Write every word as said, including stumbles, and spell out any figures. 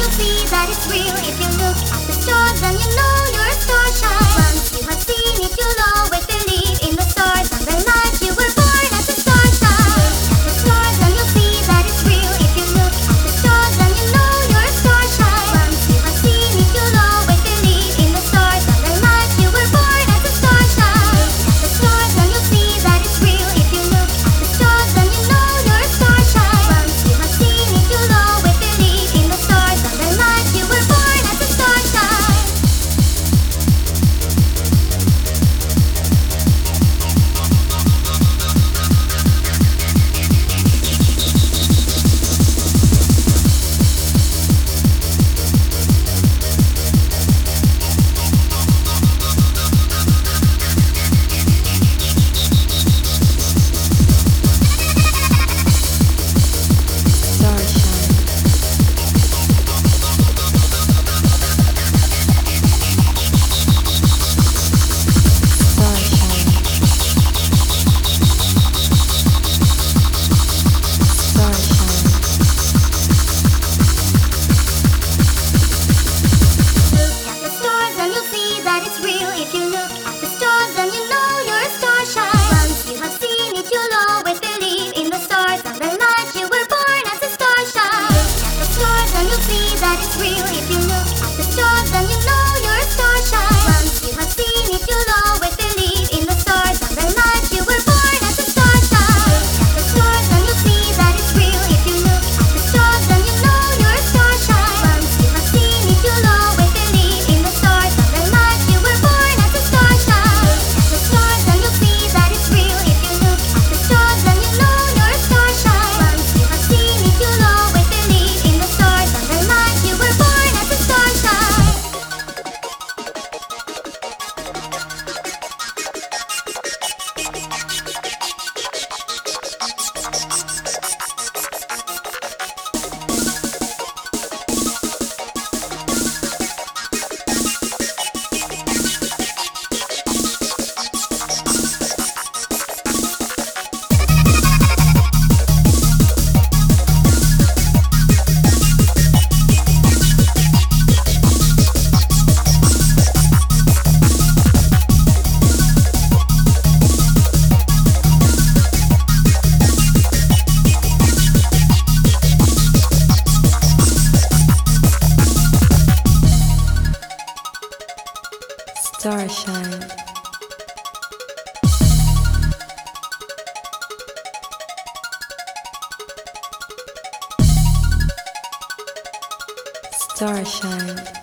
you'll see that it's real. If you look at the stars, then you know you're a star shine. Once you have seen it, you'll always believe in the stars and the light. You were born as a star shine. Look at the stars, then you'll see that it's real. If you look at the stars, then you know you're a star shine. Once you have seen it, you'll always believe in the stars and the light. You were born as a star shine. Look at the stars, then you'll see that it's real. If you look at the stars, then you know you're a star shine. Once you have seen it, you'll always believe in the stars and the light. You were born as a star shine. If you look at the stars, then you know you're a star shine. Once you have seen it, you'll always believe in the stars and the light. You were born as a star shine. Look at the stars, then you'll see that it's real. If you look at the stars, then you know you're a star shine. Once you have seen it, you'll always believe in the stars and the light. You were born as a star shine. Look at the stars, then you'll see that it's real. If you look at the stars, then you know you're a star shine. Once you have seen it, you'll always believe in the stars and the light. You were born as a star shine. Look at the stars, then you'll see that it's real. If you look at the stars, then you know you're a star shine. Once you have seen it, you'll always believe in the stars and the light. You were born as a star shine. Starshine. Starshine.